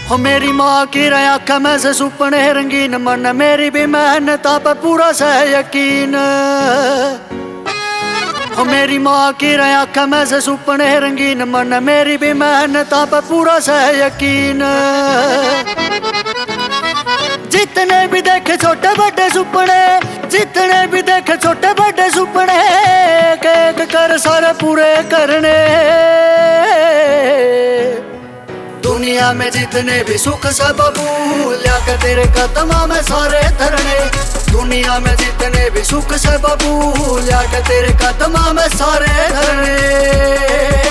हो मेरी माँ की आँख में से सुपने रंगीन, मन मेरी भी मेहनता पे पूरा से यकीन। हो मेरी माँ की आँख में से सुपने रंगीन, मन मेरी भी मेहनता पे पूरा से यकीन। जितने भी देखे छोटे बड़े सुपने, जितने भी देखे छोटे बड़े सुपने, एक एक कर सारे पूरे करने। दुनिया में जितने भी सुख सब भूल के तेरे कदमों में सारे धरने। दुनिया में जितने भी सुख सब भूल के तेरे कदमों में सारे धरने।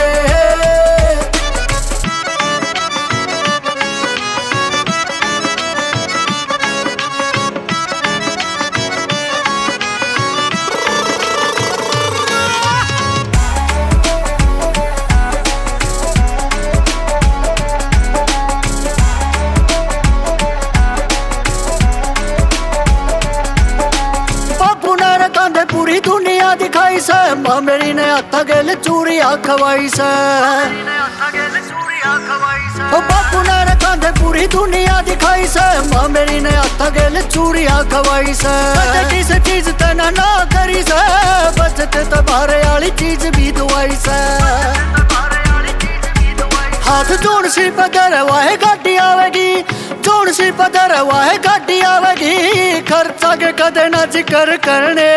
पूरी दुनिया दिखाई से, माँ मेरी ने हथा गेल चूड़िया खवाई से। ओ बापू ने रखा पूरी दुनिया दिखाई से, माँ मेरी ने हथा गेल चूड़िया खवाई से। किस चीज तना ना करी से, बचते तो बारे वाली चीज भी दुआई से। हाथ जोड़ सी पदर वाहे गाड़ी आवेगी, जोड़ सी पदर वाहे गाड़ी आवेगी, खर्चा के कदे ना जिक्र करने।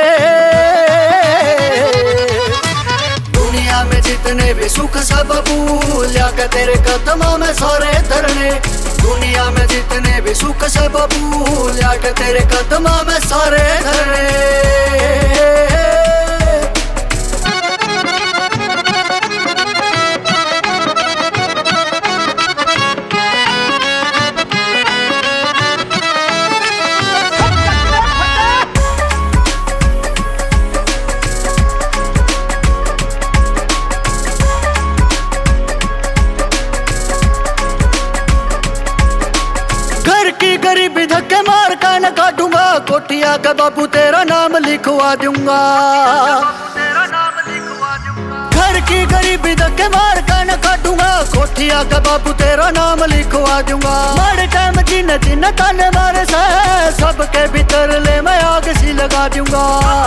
दुनिया में जितने भी सुख सब भूल के तेरे कदमों में सारे धरने। दुनिया में जितने भी सुख सब भूल के तेरे कदमों में सारे धरने। गरीबी धक्के मार का न काटूंगा, कोठिया का बाबू तेरा नाम लिखवा दूंगा। घर की गरीबी धक्के मार का न काटूंगा, कोठिया का बाबू तेरा नाम लिखवा दूंगा। मारे टाइम जिन जिन ताने मारे से, सबके भीतर ले मैं आग सी लगा दूंगा।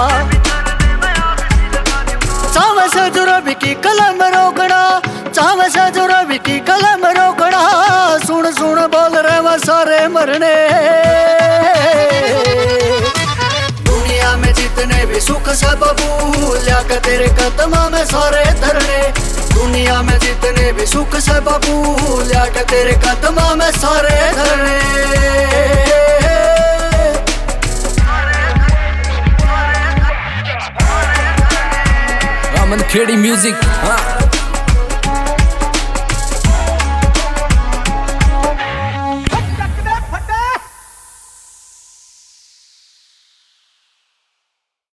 चावे से जुरा भी की कलम रोकना, चावे से जुरा भी की कलम रोकना, सुन सुन बोल रहे वह सारे मरने। दुनिया में जितने भी सुख सब भूल के तेरे कदमों में सारे धरने। दुनिया में जितने भी सुख सब भूल के तेरे कदमों में सारे धरने। खेड़ी म्यूजिक।